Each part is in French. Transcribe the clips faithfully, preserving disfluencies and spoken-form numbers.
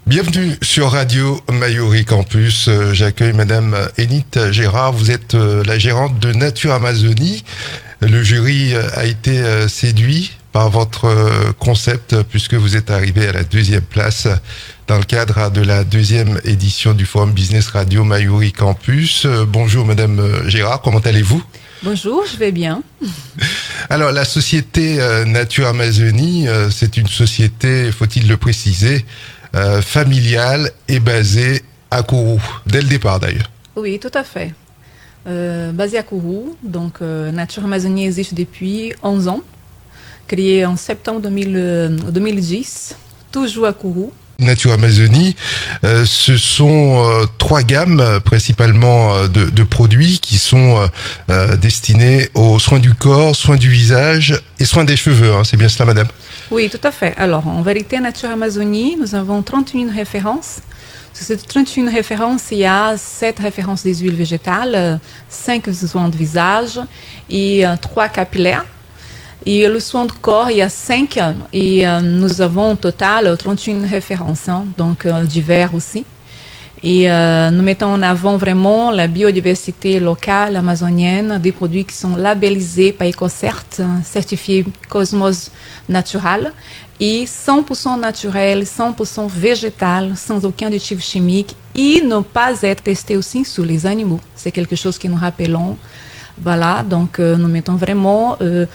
Bienvenue sur Radio Mayuri Campus. J'accueille Madame Enith Gérard. Vous êtes la gérante de Nature Amazonie. Le jury a été séduit par votre concept puisque vous êtes arrivé à la deuxième place dans le cadre de la deuxième édition du Forum Business Radio Mayuri Campus. Bonjour Madame Gérard, comment allez-vous ? Bonjour, je vais bien. Alors la société Nature Amazonie, c'est une société, faut-il le préciser, Euh, familiale et basée à Kourou, dès le départ d'ailleurs. Oui, tout à fait. Euh, basée à Kourou, donc euh, Nature Amazonie existe depuis onze ans, créée en septembre deux mille, euh, deux mille dix, toujours à Kourou. Nature Amazonie, euh, ce sont euh, trois gammes euh, principalement euh, de, de produits qui sont euh, euh, destinés aux soins du corps, soins du visage et soins des cheveux. Hein, c'est bien cela, madame ? Oui, tout à fait. Alors, en vérité, Nature Amazonie, nous avons trente et une références. Sur ces trente et une références, il y a sept références des huiles végétales, cinq soins de visage et trois capillaires. Et le soin de corps, il y a cinq, et euh, nous avons au total trente et une références, hein, donc euh, divers aussi. Et euh, nous mettons en avant vraiment la biodiversité locale amazonienne, des produits qui sont labellisés par EcoCert, certifiés Cosmos Natural, et cent pour cent naturel, cent pour cent végétal, sans aucun additif chimique, et ne pas être testé aussi sur les animaux. C'est quelque chose que nous rappelons. Voilà, donc euh, nous mettons vraiment euh,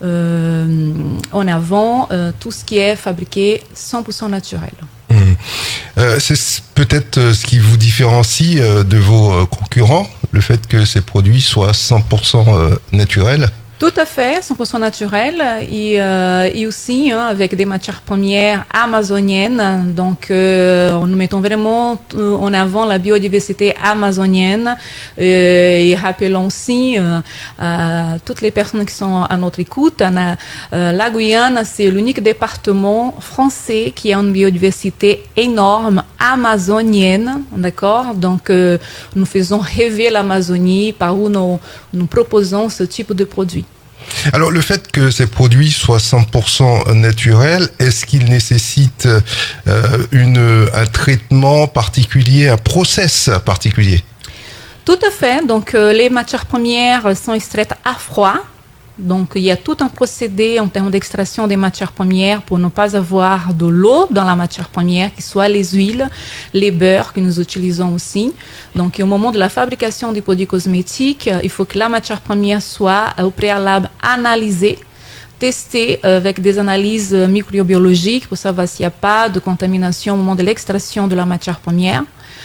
euh, en avant euh, tout ce qui est fabriqué cent pour cent naturel. Mmh. Euh, c'est peut-être ce qui vous différencie euh, de vos euh, concurrents, le fait que ces produits soient cent pour cent euh, naturels. Tout à fait, cent pour cent naturel et, euh, et aussi hein, avec des matières premières amazoniennes. Donc, euh, nous mettons vraiment en avant la biodiversité amazonienne euh, et rappelons aussi euh, à toutes les personnes qui sont à notre écoute, la, euh, la Guyane, c'est l'unique département français qui a une biodiversité énorme amazonienne, d'accord ? Donc, euh, nous faisons rêver l'Amazonie par où nous, nous proposons ce type de produits. Alors le fait que ces produits soient cent pour cent naturels, est-ce qu'ils nécessitent euh, une, un traitement particulier, un process particulier ? Tout à fait. Donc euh, les matières premières sont extraites à froid. Donc il y a tout un procédé en termes d'extraction des matières premières pour ne pas avoir de l'eau dans la matière première, que soit les huiles, les beurres que nous utilisons aussi. Donc au moment de la fabrication des produits cosmétiques, il faut que la matière première soit au préalable analysée, testée avec des analyses microbiologiques pour savoir s'il n'y a pas de contamination au moment de l'extraction de la matière première.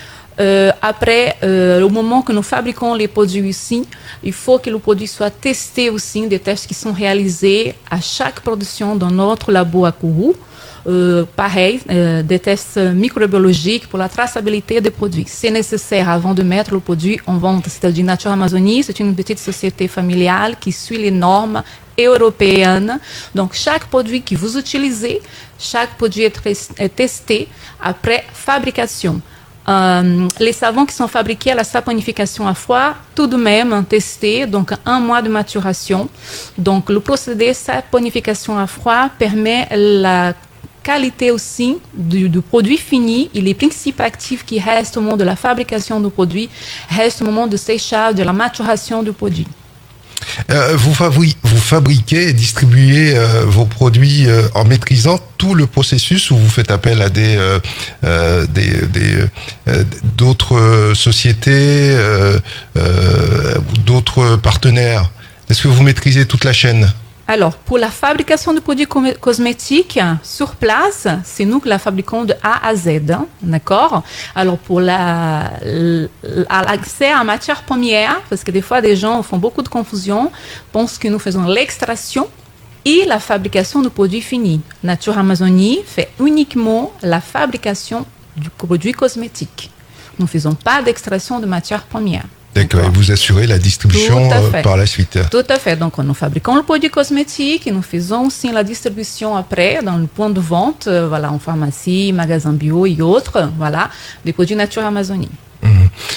Euh, après, euh, au moment que nous fabriquons les produits ici, il faut que le produit soit testé aussi, des tests qui sont réalisés à chaque production dans notre labo à Kourou. Euh, pareil, euh, des tests microbiologiques pour la traçabilité des produits. C'est nécessaire avant de mettre le produit en vente. C'est-à-dire Nature Amazonie, c'est une petite société familiale qui suit les normes européennes. Donc, chaque produit que vous utilisez, chaque produit est, est testé après fabrication. Euh, les savons qui sont fabriqués à la saponification à froid, tout de même testés, donc un mois de maturation. Donc le procédé saponification à froid permet la qualité aussi du, du produit fini et les principes actifs qui restent au moment de la fabrication du produit restent au moment de séchage, de la maturation du produit. Euh, vous, fabri- vous fabriquez et distribuez euh, vos produits euh, en maîtrisant tout le processus ou vous faites appel à des, euh, euh, des, des euh, d'autres sociétés euh, euh, ou d'autres partenaires ? Est-ce que vous maîtrisez toute la chaîne ? Alors, pour la fabrication de produits cosmétiques, sur place, c'est nous qui la fabriquons de A à Z, hein, d'accord ? Alors, pour la, l'accès à matière première, parce que des fois, des gens font beaucoup de confusion, pensent que nous faisons l'extraction et la fabrication du produit fini. Nature Amazonie fait uniquement la fabrication du produit cosmétique. Nous ne faisons pas d'extraction de matière première. D'accord, et vous assurez la distribution euh, par la suite. Tout à fait. Donc, nous fabriquons le produit cosmétique et nous faisons aussi la distribution après dans le point de vente, euh, voilà, en pharmacie, magasin bio et autres, voilà, des produits Nature Amazonie. Mmh.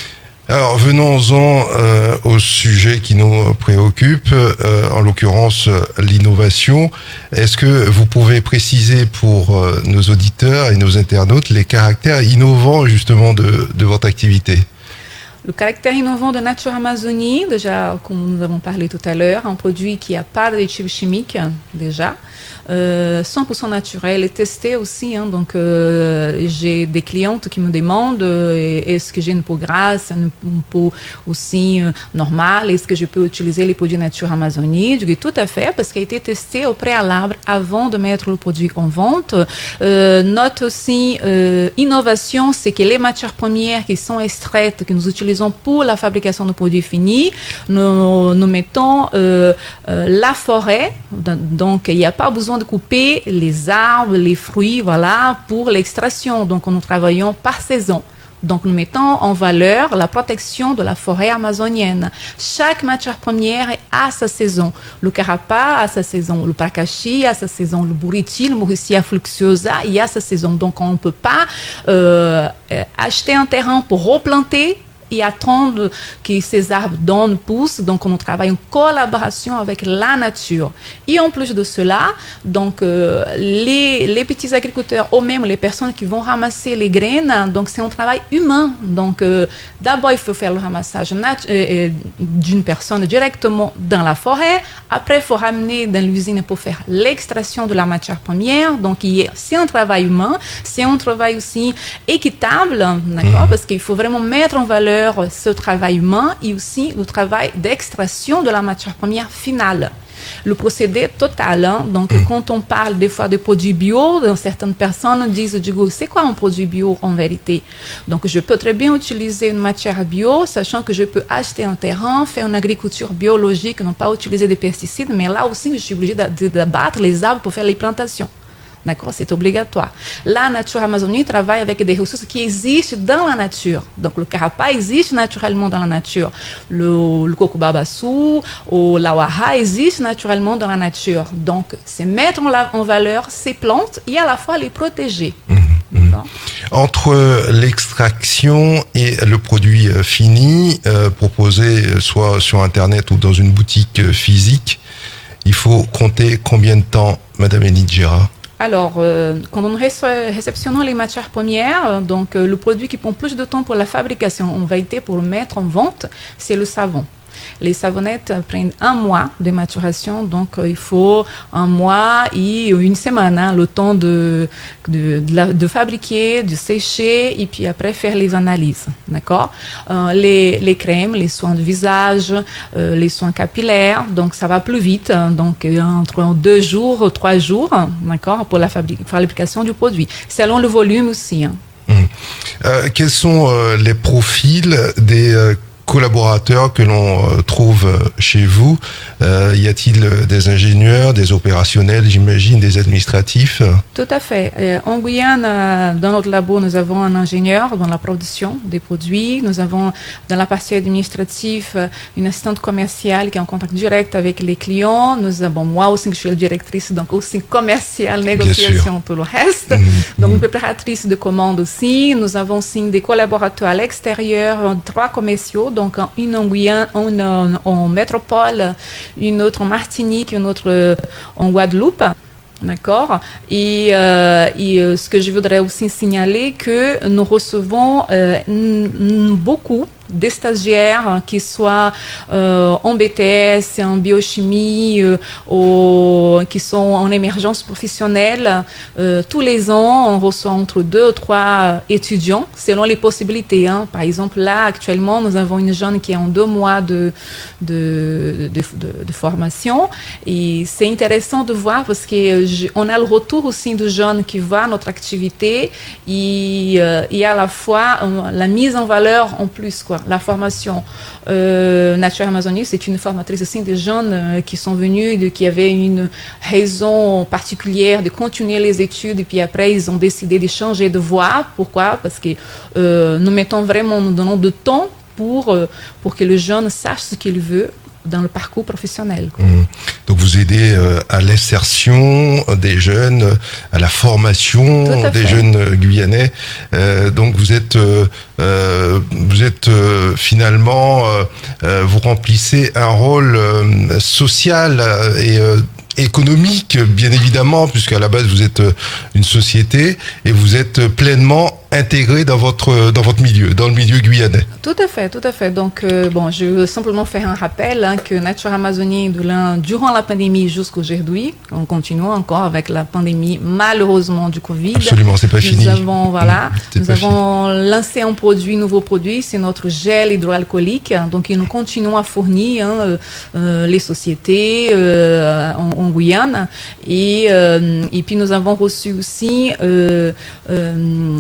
Alors venons-en euh, au sujet qui nous préoccupe, euh, en l'occurrence l'innovation. Est-ce que vous pouvez préciser pour euh, nos auditeurs et nos internautes les caractères innovants justement de, de votre activité ? Le caractère innovant de Nature Amazonie, déjà, comme nous avons parlé tout à l'heure, un produit qui n'a pas d'additifs chimiques, déjà, euh, cent pour cent naturel et testé aussi. Hein, donc, euh, j'ai des clientes qui me demandent euh, est-ce que j'ai une peau grasse, une, une peau aussi euh, normale, est-ce que je peux utiliser les produits Nature Amazonie? Je dis tout à fait, parce qu'il a été testé au préalable avant de mettre le produit en vente. Euh, note aussi, euh, innovation, c'est que les matières premières qui sont extraites, que nous utilisons pour la fabrication de produits finis, nous, nous mettons euh, euh, la forêt, donc il n'y a pas besoin de couper les arbres, les fruits, voilà, pour l'extraction. Donc nous travaillons par saison. Donc nous mettons en valeur la protection de la forêt amazonienne. Chaque matière première a sa saison. Le carapa a sa saison, le pracaxi a sa saison, le buriti, le Mauricia fluxuosa, il a sa saison. Donc on ne peut pas euh, acheter un terrain pour replanter et attendre que ces arbres donnent, poussent. Donc, on travaille en collaboration avec la nature. Et en plus de cela, donc, euh, les, les petits agriculteurs, ou même les personnes qui vont ramasser les graines, donc, c'est un travail humain. Donc, euh, d'abord, il faut faire le ramassage nat- euh, d'une personne directement dans la forêt. Après, il faut ramener dans l'usine pour faire l'extraction de la matière première. Donc, c'est un travail humain. C'est un travail aussi équitable, d'accord? Parce qu'il faut vraiment mettre en valeur ce travail humain et aussi le travail d'extraction de la matière première finale. Le procédé total, hein? Donc mmh. quand on parle des fois de produits bio, certaines personnes disent, du coup, c'est quoi un produit bio en vérité? Donc je peux très bien utiliser une matière bio, sachant que je peux acheter un terrain, faire une agriculture biologique, ne pas utiliser des pesticides, mais là aussi je suis obligée d'abattre les arbres pour faire les plantations. D'accord? C'est obligatoire. La Nature Amazonie travaille avec des ressources qui existent dans la nature. Donc, le carapa existe naturellement dans la nature. Le, le coco-babaçu ou la waha existe naturellement dans la nature. Donc, c'est mettre en, la, en valeur ces plantes et à la fois les protéger. Mmh, mmh. Entre l'extraction et le produit fini, euh, proposé soit sur Internet ou dans une boutique physique, il faut compter combien de temps, Madame Enith Gérard? Alors, euh, quand nous réceptionnons les matières premières, donc euh, le produit qui prend plus de temps pour la fabrication, en vérité pour le mettre en vente, c'est le savon. Les savonnettes prennent un mois de maturation, donc euh, il faut un mois et une semaine, hein, le temps de, de, de, la, de fabriquer, de sécher et puis après faire les analyses, d'accord? Euh, les, les crèmes, les soins de visage, euh, les soins capillaires, donc ça va plus vite, hein, donc euh, entre deux jours, trois jours, d'accord, pour la fabri- fabrication du produit, selon le volume aussi. Hein. Mmh. Euh, quels sont euh, les profils des euh, collaborateurs que l'on euh, trouve chez vous? Euh, y a-t-il des ingénieurs, des opérationnels, j'imagine, des administratifs? Tout à fait. Euh, en Guyane, euh, dans notre labo, nous avons un ingénieur dans la production des produits. Nous avons dans la partie administrative euh, une assistante commerciale qui est en contact direct avec les clients. Nous avons moi aussi, je suis la directrice, donc aussi commerciale, négociation, tout le reste. Mmh, donc mmh. une préparatrice de commandes aussi. Nous avons aussi des collaborateurs à l'extérieur, trois commerciaux. Donc, une en Guyane, une en, en métropole, une autre en Martinique, une autre en Guadeloupe. D'accord. Et, euh, et euh, ce que je voudrais aussi signaler, que nous recevons euh, n- n- beaucoup des stagiaires, qui soient euh, en B T S, en biochimie, euh, ou qui sont en émergence professionnelle. Euh, tous les ans, on reçoit entre deux ou trois étudiants, selon les possibilités. Hein. Par exemple, là, actuellement, nous avons une jeune qui est en deux mois de, de, de, de, de formation. Et c'est intéressant de voir parce qu'on a le retour aussi de jeunes qui voient notre activité et, euh, et à la fois euh, la mise en valeur en plus, quoi. La formation euh, Nature Amazonie, c'est une formatrice aussi des jeunes euh, qui sont venus, de, qui avaient une raison particulière de continuer les études et puis après ils ont décidé de changer de voie. Pourquoi? Parce que euh, nous mettons vraiment, nous donnons de temps pour, euh, pour que le jeune sache ce qu'il veut, dans le parcours professionnel. Mmh. Donc vous aidez euh, à l'insertion des jeunes, à la formation des fait. jeunes Guyanais. Euh, donc vous êtes, euh, euh, vous êtes euh, finalement, euh, euh, vous remplissez un rôle euh, social et euh, économique, bien évidemment, puisqu'à la base vous êtes une société et vous êtes pleinement intégré dans votre dans votre milieu, dans le milieu guyanais. Tout à fait, tout à fait. Donc euh, bon, je veux simplement faire un rappel hein, que Nature Amazonie, durant la pandémie jusqu'aujourd'hui, on continue encore avec la pandémie malheureusement du Covid. Absolument, c'est pas nous fini. Avons, voilà, c'est nous avons fini. lancé un produit, nouveau produit, c'est notre gel hydroalcoolique. Donc nous continuons à fournir hein, euh, les sociétés euh, en, en Guyane et euh, et puis nous avons reçu aussi euh, euh,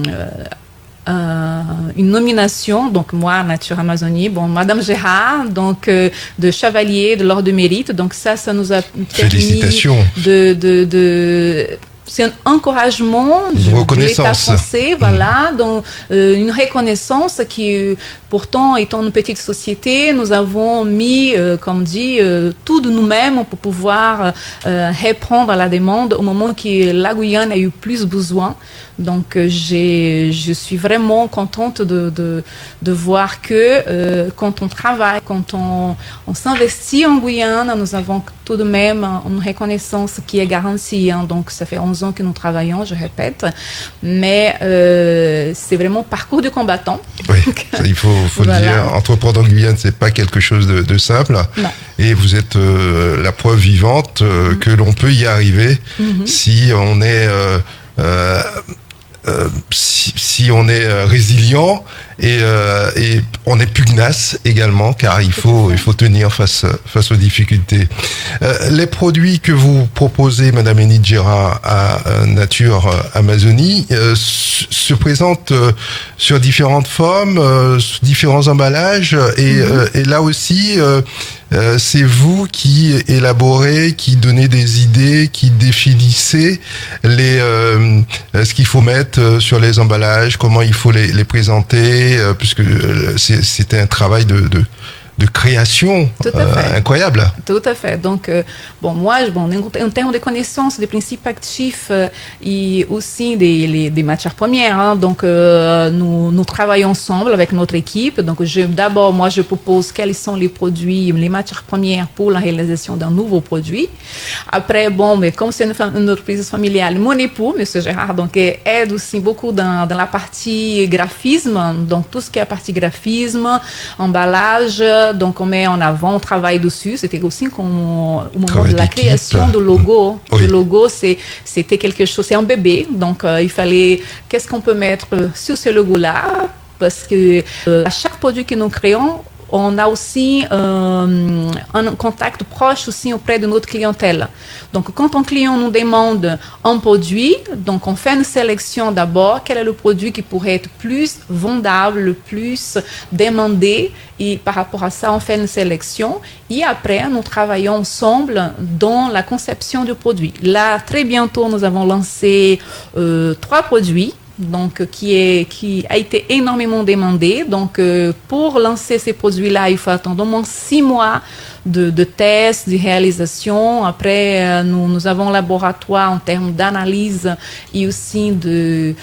Euh, une nomination, donc moi, Nature Amazonie, bon, Madame Gérard, donc euh, de chevalier de l'ordre de mérite, donc ça, ça nous a permis de, de, de c'est un encouragement de, de l'État français, voilà, mmh. donc euh, une reconnaissance qui, pourtant, étant une petite société, nous avons mis, euh, comme dit, euh, tout de nous-mêmes pour pouvoir euh, répondre à la demande au moment que la Guyane a eu plus besoin. Donc, euh, j'ai, je suis vraiment contente de, de, de voir que euh, quand on travaille, quand on, on s'investit en Guyane, nous avons tout de même une reconnaissance qui est garantie. Hein. Donc, ça fait onze ans que nous travaillons, je répète. Mais euh, c'est vraiment parcours du combattant. Oui, il faut, faut voilà. le dire. Entreprendre en Guyane, c'est pas quelque chose de, de simple. Non. Et vous êtes euh, la preuve vivante euh, mm-hmm. que l'on peut y arriver mm-hmm. si on est... Euh, euh, Euh, si, si on est euh, résilient et, euh, et on est pugnace également, car il faut il faut tenir face face aux difficultés. Euh, les produits que vous proposez, Madame Enid Gérard, à euh, Nature Amazonie, euh, se présentent euh, sur différentes formes, euh, sous différents emballages, et, mm-hmm. euh, et là aussi. Euh, Euh, c'est vous qui élaborez, qui donnez des idées, qui définissez les, euh, ce qu'il faut mettre sur les emballages, comment il faut les, les présenter, euh, puisque c'est, c'était un travail de, de, de création euh, incroyable. Tout à fait. Donc, euh, bon, moi, bon, en termes de connaissances des principes actifs euh, et aussi des, les, des matières premières, hein, donc euh, nous, nous travaillons ensemble avec notre équipe. Donc, je, d'abord, moi, je propose quels sont les produits, les matières premières pour la réalisation d'un nouveau produit. Après, bon, mais comme c'est une, une entreprise familiale, mon époux, Monsieur Gérard, donc aide aussi beaucoup dans, dans la partie graphisme, donc tout ce qui est la partie graphisme, emballage. Donc, on met en avant, on travaille dessus. C'était aussi comme, au moment Travail de la création du logo. Oui. Le logo, c'est, c'était quelque chose, c'est un bébé. Donc, euh, il fallait, qu'est-ce qu'on peut mettre sur ce logo-là? Parce que euh, à chaque produit que nous créons, on a aussi euh, un contact proche aussi auprès de notre clientèle. Donc, quand un client nous demande un produit, donc on fait une sélection d'abord. Quel est le produit qui pourrait être plus vendable, le plus demandé? Et par rapport à ça, on fait une sélection. Et après, nous travaillons ensemble dans la conception du produit. Là, très bientôt, nous avons lancé euh, trois produits. Donc, qui, est, qui a été énormément demandé. Donc, euh, pour lancer ces produits-là, il faut attendre au moins six mois de, de tests, de réalisation. Après, euh, nous, nous avons un laboratoire en termes d'analyse et aussi de,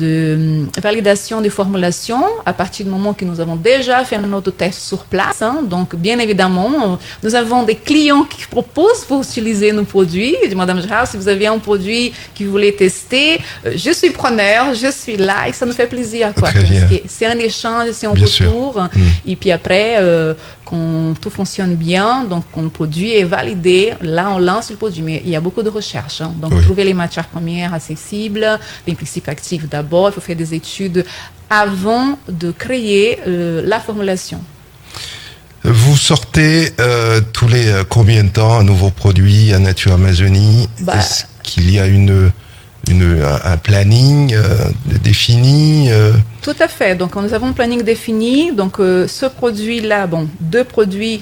de validation des formulations à partir du moment que nous avons déjà fait notre test sur place. Hein. Donc, bien évidemment, nous avons des clients qui proposent pour utiliser nos produits. Je dis, Madame Gérard, si vous avez un produit que vous voulez tester, euh, je suis preneur, je suis là et ça nous fait plaisir. Quoi, parce que c'est un échange, c'est un bien retour. Mmh. Et puis après, euh, quand tout fonctionne bien, donc quand le produit est validé, là on lance le produit. Mais il y a beaucoup de recherches. Hein. Donc oui. trouver les matières premières accessibles, les principes actifs d'abord, il faut faire des études avant de créer euh, la formulation. Vous sortez euh, tous les euh, combien de temps un nouveau produit à Nature Amazonie? bah, Est-ce qu'il y a une... Une, un planning euh, défini euh... Tout à fait. Donc, nous avons un planning défini. Donc, euh, ce produit-là, bon, deux produits,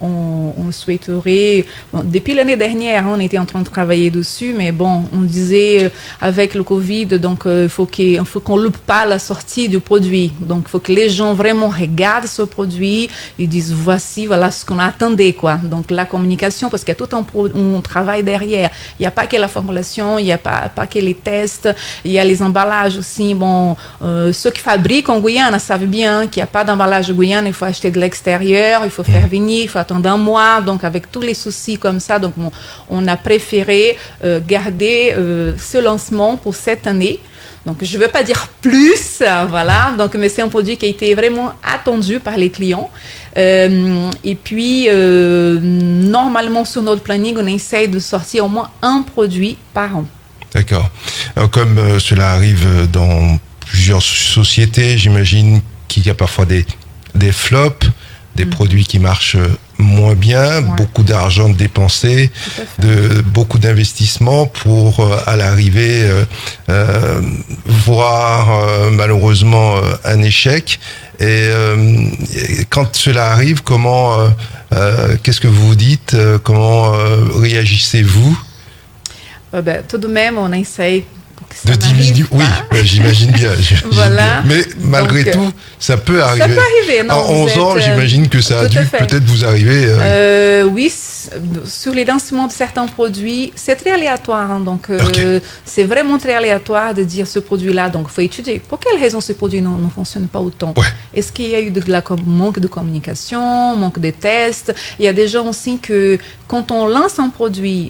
on, on souhaiterait, bon, depuis l'année dernière, on était en train de travailler dessus, mais bon, on disait, avec le Covid, donc, il euh, faut qu'il faut qu'on loupe pas la sortie du produit. Donc, il faut que les gens vraiment regardent ce produit et disent, voici, voilà ce qu'on attendait, quoi. Donc, la communication, parce qu'il y a tout un, pro, un travail derrière. Il n'y a pas que la formulation, il n'y a pas, pas que les tests, il y a les emballages aussi. Bon, euh, ceux qui fabriquent en Guyane savent bien qu'il n'y a pas d'emballage de Guyane, il faut acheter de l'extérieur, il faut faire venir, il faut attendre un mois. Donc, avec tous les soucis comme ça, donc, on, on a préféré euh, garder euh, ce lancement pour cette année. Donc, je ne veux pas dire plus, euh, voilà. Donc, mais c'est un produit qui a été vraiment attendu par les clients. Euh, et puis, euh, normalement, sur notre planning, on essaye de sortir au moins un produit par an. D'accord. Alors, comme euh, cela arrive dans plusieurs sociétés, j'imagine qu'il y a parfois des, des flops, des mmh. produits qui marchent moins bien, ouais. beaucoup d'argent dépensé, de beaucoup d'investissements pour euh, à l'arrivée euh, euh, voir euh, malheureusement euh, un échec. Et, euh, et quand cela arrive, comment, euh, euh, qu'est-ce que vous vous dites, euh, comment euh, réagissez-vous? euh, ben, tout de même, on essaye. De diminuer, oui, ben, j'imagine bien. J'imagine voilà. bien. Mais malgré Donc, tout, ça peut arriver. Ça peut arriver, non. En onze ans, êtes, j'imagine que ça a dû peut-être vous arriver. Euh... Euh, oui, sur les lancements de certains produits, c'est très aléatoire. Hein, donc, euh, okay. c'est vraiment très aléatoire de dire ce produit-là. Donc, il faut étudier. Pour quelle raison ce produit ne, ne fonctionne pas autant? Ouais. Est-ce qu'il y a eu de la manque de communication, manque de tests? Il y a des gens aussi que, quand on lance un produit,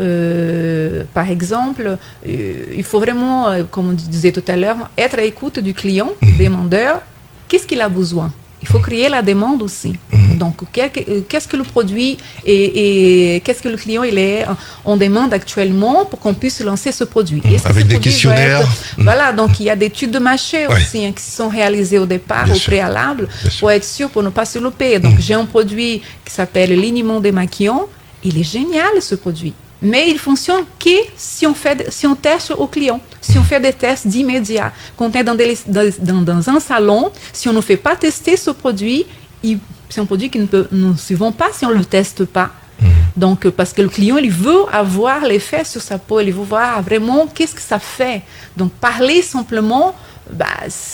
Euh, par exemple, euh, il faut vraiment, euh, comme on disait tout à l'heure, être à l'écoute du client, mmh. demandeur. Qu'est-ce qu'il a besoin? Il faut créer la demande aussi. Mmh. Donc, qu'est-ce que le produit et, et qu'est-ce que le client il est en demande actuellement pour qu'on puisse lancer ce produit? Mmh. Avec des questionnaires. Être, mmh. Voilà, donc il y a des études de marché ouais. aussi hein, qui sont réalisées au départ, Bien au sûr. préalable, Bien pour sûr. être sûr, pour ne pas se louper. Donc, mmh. j'ai un produit qui s'appelle Liniment démaquillant. Il est génial ce produit. Mais il fonctionne que si on, fait, si on teste au client, si on fait des tests d'immédiat. Quand on est dans, des, dans, dans un salon, si on ne fait pas tester ce produit, il, c'est un produit qui ne, peut, ne se vend pas si on ne le teste pas. Mmh. Donc, parce que le client, il veut avoir l'effet sur sa peau, il veut voir vraiment qu'est-ce que ça fait. Donc, parler simplement, bah,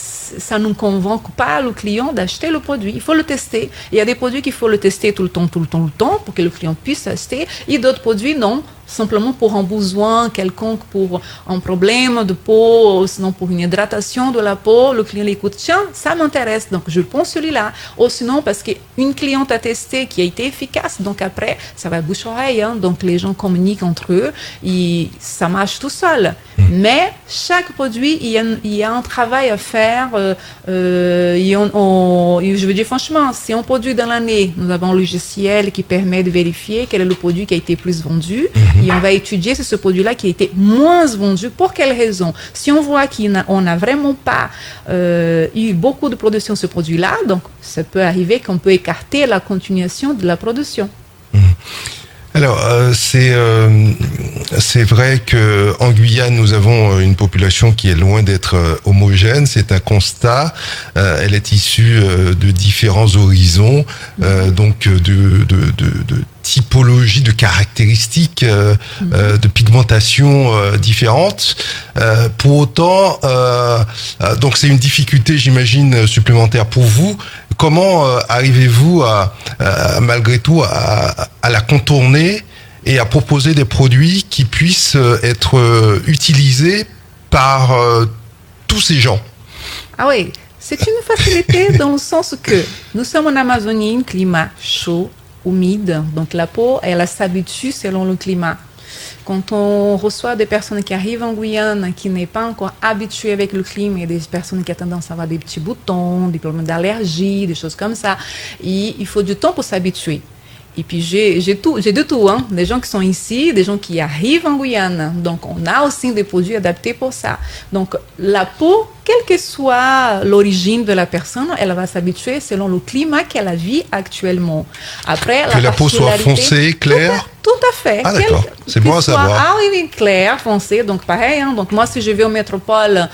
ça ne convainc pas le client d'acheter le produit. Il faut le tester. Il y a des produits qu'il faut le tester tout le temps, tout le temps, tout le temps, pour que le client puisse acheter. Et d'autres produits, non. Simplement pour un besoin quelconque, pour un problème de peau, ou sinon pour une hydratation de la peau, le client l'écoute, tiens, ça m'intéresse, donc je prends celui-là. Ou sinon parce qu'une cliente a testé qui a été efficace, donc après, ça va bouche-oreille, hein, donc les gens communiquent entre eux, et ça marche tout seul. Mmh. Mais chaque produit, il y a, il y a un travail à faire. Euh, euh, et on, on, je veux dire franchement, si on produit dans l'année, nous avons un logiciel qui permet de vérifier quel est le produit qui a été plus vendu. Mmh. Et on va étudier si ce produit-là qui a été moins vendu, pour quelle raison? Si on voit qu'on n'a vraiment pas euh, eu beaucoup de production de ce produit-là, donc ça peut arriver qu'on peut écarter la continuation de la production. Mmh. Alors, euh, c'est euh, c'est vrai que en Guyane, nous avons une population qui est loin d'être euh, homogène. C'est un constat. Euh, elle est issue euh, de différents horizons, euh, donc de de, de, de typologie, de caractéristiques, euh, mmh. euh, de pigmentation euh, différentes. Euh, pour autant, euh, euh, donc c'est une difficulté, j'imagine, supplémentaire pour vous. Comment euh, arrivez-vous à, à malgré tout à, à la contourner et à proposer des produits qui puissent être euh, utilisés par euh, tous ces gens? Ah oui, c'est une facilité dans le sens que nous sommes en Amazonie, un climat chaud, humide, donc la peau, elle s'habitue selon le climat. Quand on reçoit des personnes qui arrivent en Guyane, qui n'est pas encore habituées avec le climat, et des personnes qui ont tendance à avoir des petits boutons, des problèmes d'allergie, des choses comme ça, et il faut du temps pour s'habituer. Et puis j'ai, j'ai, tout, j'ai de tout, hein. Des gens qui sont ici, des gens qui arrivent en Guyane. Donc on a aussi des produits adaptés pour ça. Donc la peau quelle que soit l'origine de la personne, elle va s'habituer selon le climat qu'elle vit actuellement. Après, que la, la peau soit foncée, claire. Tout à, tout à fait. Ah d'accord, c'est bon à savoir. Ah oui, oui, clair, foncé, donc pareil. Hein. Donc moi, si je vais au métropole,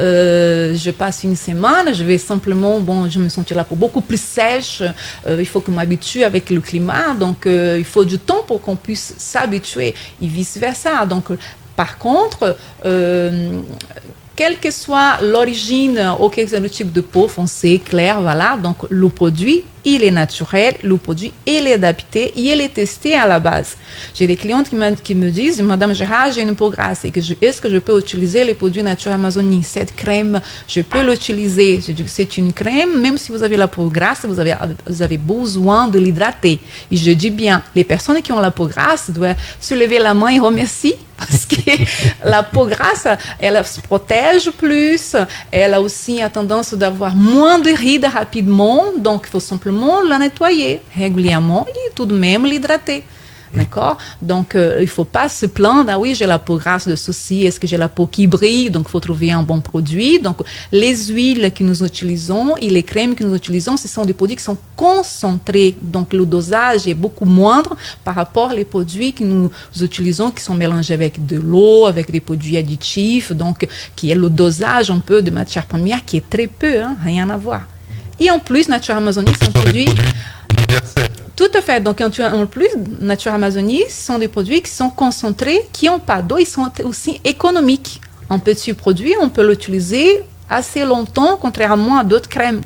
euh, je passe une semaine, je vais simplement, bon, je me sentir la peau beaucoup plus sèche. Euh, il faut que je m'habitue avec le climat, donc euh, il faut du temps pour qu'on puisse s'habituer et vice versa. Donc par contre, euh, quelle que soit l'origine ou quel que soit le type de peau, foncé, clair, voilà, donc le produit, il est naturel, le produit, il est adapté, il est testé à la base. J'ai des clientes qui me, qui me disent, Madame Gérard, j'ai une peau grasse, et que je, est-ce que je peux utiliser les produits Nature Amazonie? Cette crème, je peux l'utiliser. Je dis, c'est une crème, même si vous avez la peau grasse, vous avez, vous avez besoin de l'hydrater. Et je dis bien, les personnes qui ont la peau grasse doivent se lever la main et remercier, parce que la peau grasse, elle se protège plus, elle a aussi a tendance d'avoir moins de rides rapidement, donc il faut simplement la nettoyer régulièrement et tout de même l'hydrater. D'accord? Donc, euh, il ne faut pas se plaindre, ah oui, j'ai la peau grasse de ceci, est-ce que j'ai la peau qui brille? Donc, il faut trouver un bon produit. Donc, les huiles que nous utilisons et les crèmes que nous utilisons, ce sont des produits qui sont concentrés. Donc, le dosage est beaucoup moindre par rapport aux produits que nous utilisons, qui sont mélangés avec de l'eau, avec des produits additifs, donc, qui est le dosage un peu de matière première qui est très peu, hein, rien à voir. Et en plus, Nature Amazonie, c'est un produit... universels. Tout à fait. Donc, en plus, Nature Amazonie, ce sont des produits qui sont concentrés, qui n'ont pas d'eau, ils sont aussi économiques. Un petit produit, on peut l'utiliser assez longtemps, contrairement à d'autres crèmes.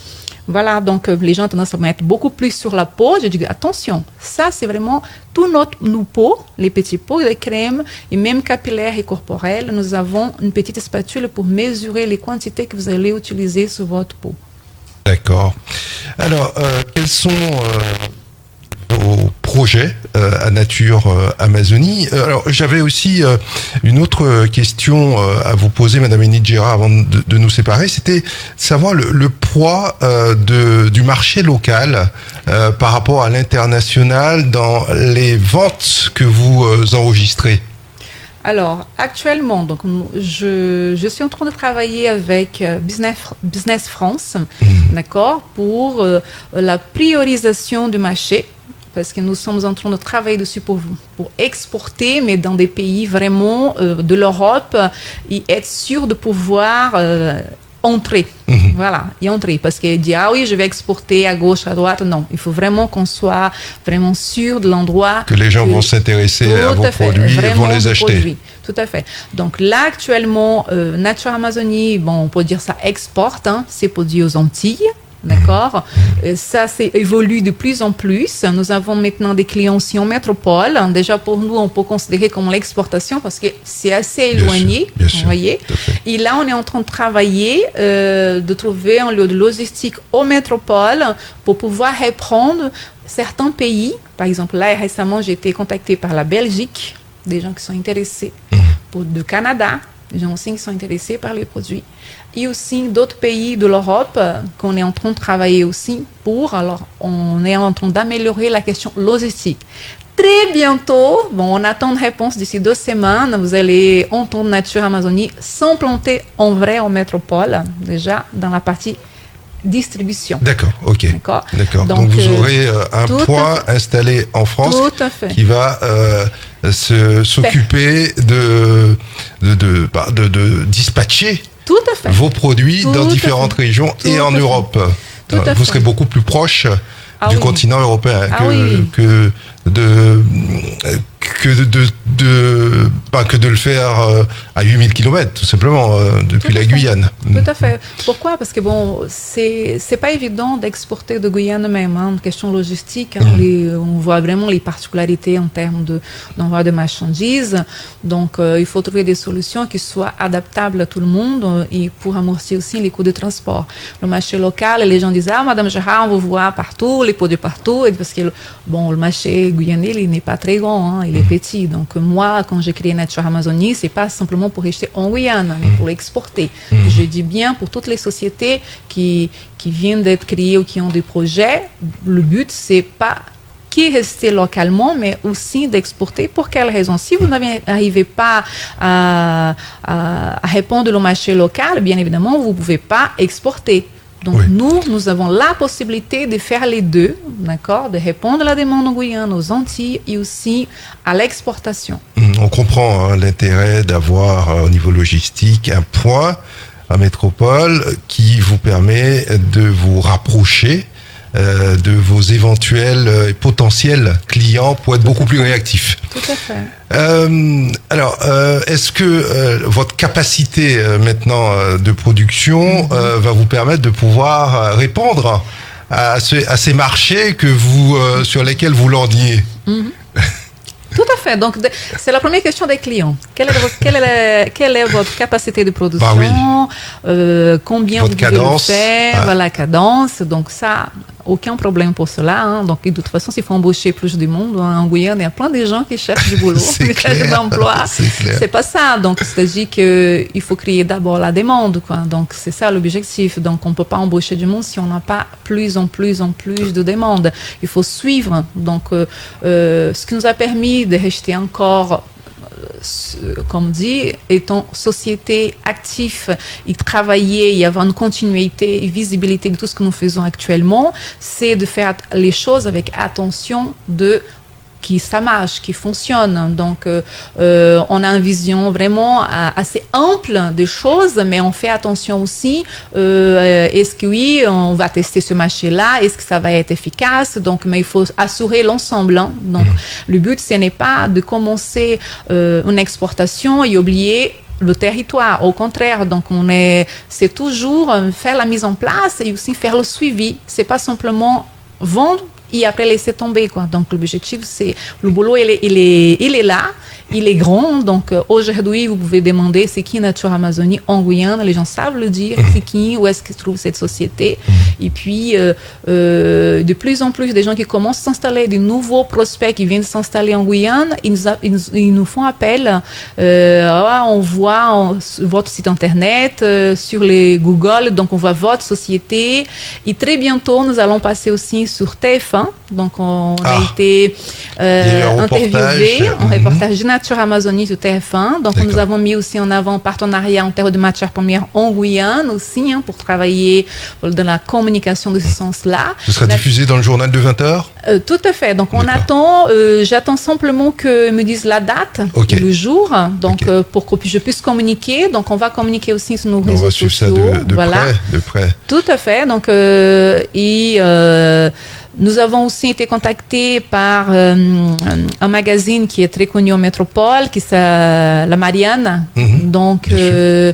Voilà, donc les gens ont tendance à mettre beaucoup plus sur la peau. Je dis, attention, ça, c'est vraiment tout notre, nos peaux, les petits pots de crème, et même capillaires et corporels. Nous avons une petite spatule pour mesurer les quantités que vous allez utiliser sur votre peau. D'accord. Alors, euh, quels sont euh, vos projets euh, à Nature euh, Amazonie? Alors, j'avais aussi euh, une autre question euh, à vous poser, Madame Enid Gérard, avant de, de nous séparer. C'était savoir le, le poids euh, de, du marché local euh, par rapport à l'international dans les ventes que vous euh, enregistrez. Alors, actuellement, donc, je, je suis en train de travailler avec Business, Business France, mmh. d'accord, pour euh, la priorisation du marché, parce que nous sommes en train de travailler dessus pour, pour exporter, mais dans des pays vraiment euh, de l'Europe, et être sûr de pouvoir... Euh, entrer, mmh. voilà, et entrer, parce qu'il dit, ah oui, je vais exporter à gauche, à droite, non, il faut vraiment qu'on soit vraiment sûr de l'endroit. Que les gens que, vont s'intéresser à vos à fait, produits et vont les acheter. Produits. Tout à fait. Donc là, actuellement, euh, Nature Amazonie, bon, on peut dire ça exporte, hein, c'est produit aux Antilles. D'accord. Mmh. Ça, c'est évolue de plus en plus. Nous avons maintenant des clients aussi en métropole. Déjà, pour nous, on peut considérer comme l'exportation parce que c'est assez éloigné. Bien sûr, vous voyez. Et là, on est en train de travailler, euh, de trouver un lieu de logistique aux métropoles pour pouvoir reprendre certains pays. Par exemple, là, récemment, j'ai été contactée par la Belgique, des gens qui sont intéressés, mmh. pour le Canada. Les gens aussi qui sont intéressés par les produits. Et aussi d'autres pays de l'Europe euh, qu'on est en train de travailler aussi pour. Alors, on est en train d'améliorer la question logistique. Très bientôt, bon, on attend une réponse d'ici deux semaines. Vous allez entendre Nature Amazonie s'implanter en vrai en métropole, déjà dans la partie distribution. D'accord, ok. D'accord. D'accord. Donc, Donc vous aurez euh, un point installé en France qui va euh, se, s'occuper de de, de, de, de dispatcher Tout à fait. vos produits Tout dans différentes régions Tout et en fait. Europe. Tout euh, vous serez beaucoup plus proche ah du oui. continent européen ah que, oui. que de que de, de, de pas que de le faire euh, à huit mille kilomètres tout simplement euh, depuis Tout la Guyane. Tout à fait. Pourquoi? Parce que bon, c'est c'est pas évident d'exporter de Guyane même. Hein, question logistique, hein, mmh. les, on voit vraiment les particularités en termes de d'envoi de marchandises. Donc, euh, il faut trouver des solutions qui soient adaptables à tout le monde euh, et pour amortir aussi les coûts de transport. Le marché local, les gens disent ah Madame Gérard, on vous voit partout, les produits partout, et parce que bon, le marché guyanais, il n'est pas très grand, hein, il est petit. Donc moi, quand j'ai créé Nature Amazonie, c'est pas simplement pour acheter en Guyane, mais pour l'exporter. Mmh. Je dis bien pour toutes les sociétés qui qui viennent d'être créées ou qui ont des projets, le but c'est pas qui rester localement, mais aussi d'exporter. Pour quelle raison? Si vous n'arrivez pas à, à, à répondre au marché local, bien évidemment, vous ne pouvez pas exporter. Donc, oui. nous, nous avons la possibilité de faire les deux, d'accord, de répondre à la demande en Guyane, aux Antilles et aussi à l'exportation. On comprend hein, l'intérêt d'avoir euh, au niveau logistique un point à métropole qui vous permet de vous rapprocher euh, de vos éventuels et potentiels clients pour être beaucoup plus réactifs. Tout à fait. Euh, alors, euh, est-ce que euh, votre capacité euh, maintenant euh, de production mm-hmm. euh, va vous permettre de pouvoir euh, répondre à, ce, à ces marchés que vous, euh, sur lesquels vous lorgnez? Mm-hmm. Tout à fait. Donc, de, c'est la première question des clients. Quelle est, votre, quelle est, quelle est votre capacité de production? Bah oui. euh, Combien votre vous pouvez cadence, le faire? Ah. Voilà, cadence. Donc, ça, aucun problème pour cela. Hein. Donc, de toute façon, s'il faut embaucher plus du monde, hein, en Guyane, il y a plein de gens qui cherchent du boulot, qui cherchent d'emploi. C'est, c'est pas ça. Donc, c'est-à-dire qu'il faut créer d'abord la demande, quoi. Donc, c'est ça l'objectif. Donc, on ne peut pas embaucher du monde si on n'a pas plus en plus en plus de demandes. Il faut suivre. Donc, euh, euh, ce qui nous a permis de rester encore, comme dit, étant société active et travailler et avoir une continuité et visibilité de tout ce que nous faisons actuellement, c'est de faire les choses avec attention de qui ça marche, qui fonctionne. Donc, euh, euh, on a une vision vraiment assez ample des choses, mais on fait attention aussi. Euh, est-ce que oui, on va tester ce marché-là? Est-ce que ça va être efficace? Donc, mais il faut assurer l'ensemble. Hein. Donc, mmh. le but, ce n'est pas de commencer euh, une exportation et oublier le territoire. Au contraire, donc on est, c'est toujours faire la mise en place et aussi faire le suivi. C'est pas simplement vendre et après laisser tomber, quoi. Donc l'objectif, c'est le boulot, il est, il est, il est là, il est grand. Donc euh, aujourd'hui, vous pouvez demander c'est qui Nature Amazonie en Guyane. Les gens savent le dire, c'est qui, où est-ce qu'ils trouvent cette société. Et puis euh, euh, de plus en plus des gens qui commencent à s'installer, de nouveaux prospects qui viennent s'installer en Guyane, ils nous, a, ils nous, ils nous font appel. Euh, on voit on, votre site internet euh, sur les Google, donc on voit votre société. Et très bientôt, nous allons passer aussi sur T F un. Donc, on ah, a été euh, interviewé en mm-hmm. reportage de Nature Amazonie sur T F un. Donc, nous avons mis aussi en avant un partenariat en termes de matières premières en Guyane aussi, hein, pour travailler dans la communication de ce sens-là. Ce sera la... diffusé dans le journal de vingt heures euh, Tout à fait. Donc, on D'accord. attend, euh, j'attends simplement que me disent la date okay. et le jour, donc okay. euh, pour que je puisse communiquer. Donc, on va communiquer aussi sur nos on réseaux sociaux. On va suivre ça de, de voilà. près, de près. Tout à fait. Donc, euh, et... Euh, Nous avons aussi été contactés par euh, un magazine qui est très connu en métropole, qui c'est La Marianne. Mm-hmm. Donc, euh,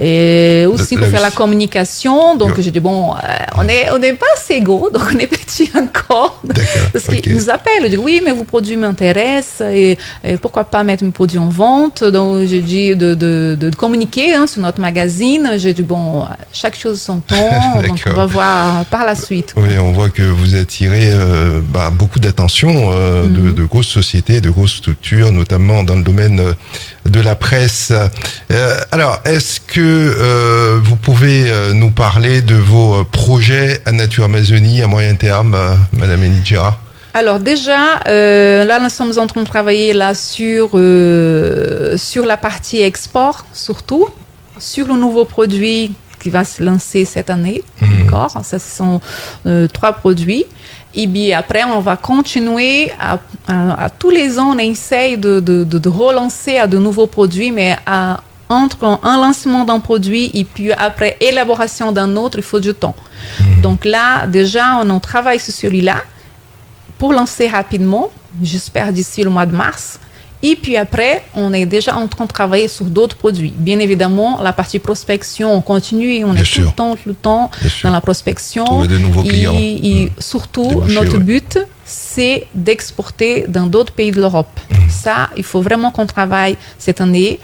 et aussi pour faire la communication. Donc, yeah. j'ai dit, bon, euh, on n'est on est pas assez gros, donc on est petit encore. Parce okay. qu'ils nous appellent. Je dis, oui, mais vos produits m'intéressent. Et, et pourquoi pas mettre mes produits en vente? Donc, j'ai dit de, de, de, de communiquer hein, sur notre magazine. J'ai dit, bon, chaque chose son temps. Donc, on va voir par la suite. Oui, on voit que vous attirez Euh, bah, beaucoup d'attention euh, mmh. de, de grosses sociétés, de grosses structures, notamment dans le domaine de la presse. Euh, alors, est-ce que euh, vous pouvez euh, nous parler de vos projets à Nature Amazonie à moyen terme, euh, Madame Enith Gérard? Alors déjà, euh, là nous sommes en train de travailler là sur euh, sur la partie export surtout, sur le nouveau produit qui va se lancer cette année. Mmh. D'accord, ça ce sont euh, trois produits. Et bien après, on va continuer à, à, à tous les ans, on essaye de, de, de, de relancer à de nouveaux produits, mais à, entre un lancement d'un produit et puis après élaboration d'un autre, il faut du temps. Mmh. Donc là, déjà, on en travaille sur celui-là pour lancer rapidement, j'espère d'ici le mois de mars. Et puis après, on est déjà en train de travailler sur d'autres produits. Bien évidemment, la partie prospection, on continue et on Bien est sûr. tout le temps, tout le temps dans la prospection. Trouver de nouveaux clients. Et, et mmh. surtout, marchés, notre ouais. but, c'est d'exporter dans d'autres pays de l'Europe. Mmh. Ça, il faut vraiment qu'on travaille cette année.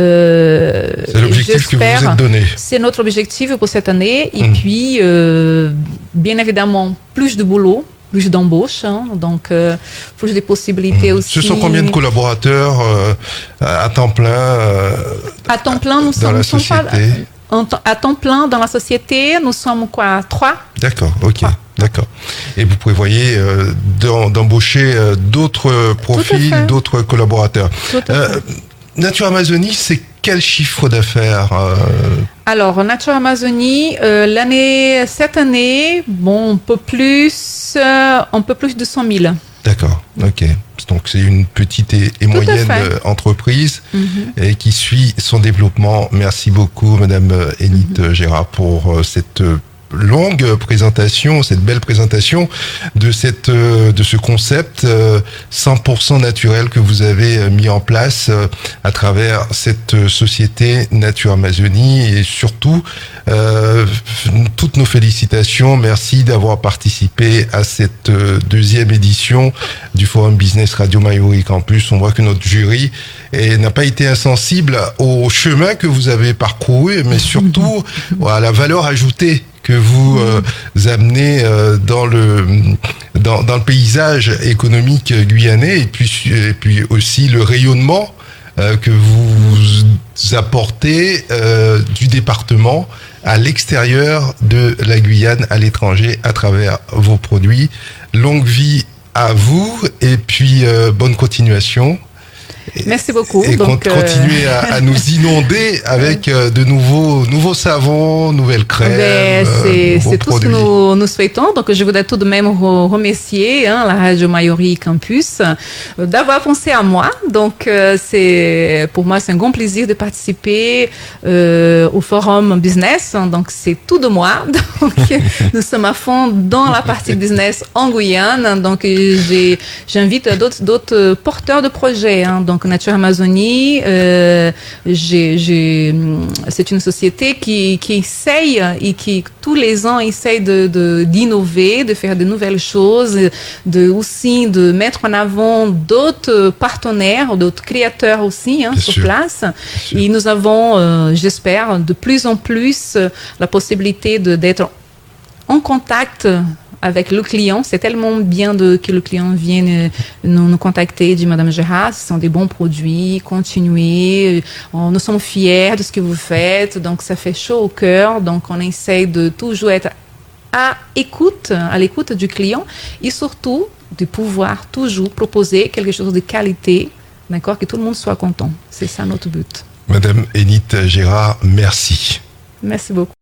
Euh, c'est l'objectif que vous vous êtes donné. C'est notre objectif pour cette année. Et mmh. puis, euh, bien évidemment, plus de boulot. Plus d'embauche, hein, donc euh, plus de possibilités mmh. aussi. Ce sont combien de collaborateurs euh, à temps plein euh, À temps plein, nous dans sommes, la sommes société pas, en t- à temps plein dans la société, nous sommes quoi, trois? D'accord, ok, Trois. d'accord. Et vous prévoyez euh, d'em- d'embaucher euh, d'autres profils, fait. d'autres collaborateurs. Tout à Euh, fait. Nature Amazonie, c'est quel chiffre d'affaires euh, Alors, Nature Amazonie, euh, l'année, cette année, bon, un peu plus, euh, un peu plus de cent mille. D'accord, ok. Donc c'est une petite et, et à moyenne fait. euh, entreprise Mhm. et qui suit son développement. Merci beaucoup, Madame euh, Enith Mhm. Gérard, pour euh, cette euh, longue présentation, cette belle présentation de cette euh, de ce concept euh, cent pour cent naturel que vous avez euh, mis en place euh, à travers cette euh, société Nature Amazonie, et surtout euh, toutes nos félicitations. Merci d'avoir participé à cette euh, deuxième édition du Forum Business Radio Mayuri Campus. On voit que notre jury et n'a pas été insensible au chemin que vous avez parcouru, mais surtout à la valeur ajoutée que vous euh, amenez euh, dans le dans, dans le paysage économique guyanais, et puis et puis aussi le rayonnement euh, que vous apportez euh, du département à l'extérieur de la Guyane, à l'étranger, à travers vos produits. Longue vie à vous, et puis euh, bonne continuation. Merci beaucoup. Et Donc, con- continuer euh, à, à nous inonder avec euh, de nouveaux, nouveaux savons, nouvelles crèmes, ben, euh, c'est nouveaux c'est tout ce que produits. nous, nous souhaitons. Donc, je voudrais tout de même re- remercier hein, la Radio Mayuri Campus euh, d'avoir pensé à moi. Donc, euh, c'est pour moi, c'est un grand plaisir de participer euh, au Forum Business. Donc, c'est tout de moi. Donc, nous sommes à fond dans la partie business en Guyane. Donc, j'ai, j'invite d'autres, d'autres porteurs de projets. Hein. Donc, Nature Amazonie, euh, j'ai, j'ai, c'est une société qui, qui essaye et qui tous les ans essaye de, de, d'innover, de faire de nouvelles choses, de aussi de mettre en avant d'autres partenaires, d'autres créateurs aussi hein, Bien sur sûr. place. sûr. Et nous avons, euh, j'espère, de plus en plus euh, la possibilité de, d'être en contact avec le client. C'est tellement bien de, que le client vienne euh, nous, nous contacter, dit Madame Gérard, ce sont des bons produits, continuez, euh, nous sommes fiers de ce que vous faites, donc ça fait chaud au cœur, donc on essaye de toujours être à écoute, à l'écoute du client, et surtout de pouvoir toujours proposer quelque chose de qualité, d'accord, que tout le monde soit content. C'est ça notre but. Madame Enith Gérard, merci. Merci beaucoup.